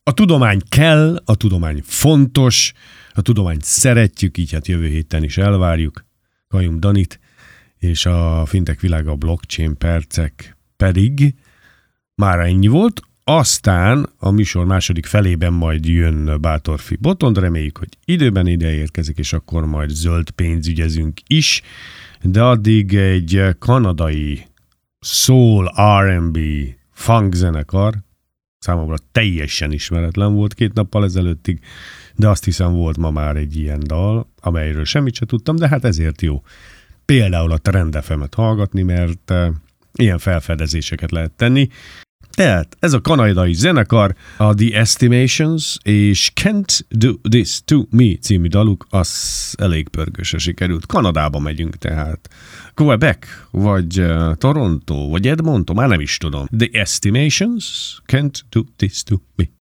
A tudomány kell, a tudomány fontos, a tudományt szeretjük, így hát jövő héten is elvárjuk Kajum Danit, és a Fintech Világa a blockchain percek pedig már ennyi volt. Aztán a műsor második felében majd jön Bátorfi Botond, reméljük, hogy időben ide érkezik, és akkor majd zöld pénzügyezünk is, de addig egy kanadai soul, R&B, funk zenekar, számomra teljesen ismeretlen volt 2 nappal ezelőttig, de azt hiszem volt ma már egy ilyen dal, amelyről semmit sem tudtam, de hát ezért jó például a Trend FM-et hallgatni, mert ilyen felfedezéseket lehet tenni. Tehát ez a kanadai zenekar, a The Estimations, és Can't Do This To Me című daluk, az elég pörgősre sikerült. Kanadába megyünk tehát. Quebec, vagy Toronto, vagy Edmonton, már nem is tudom. The Estimations, Can't Do This To Me.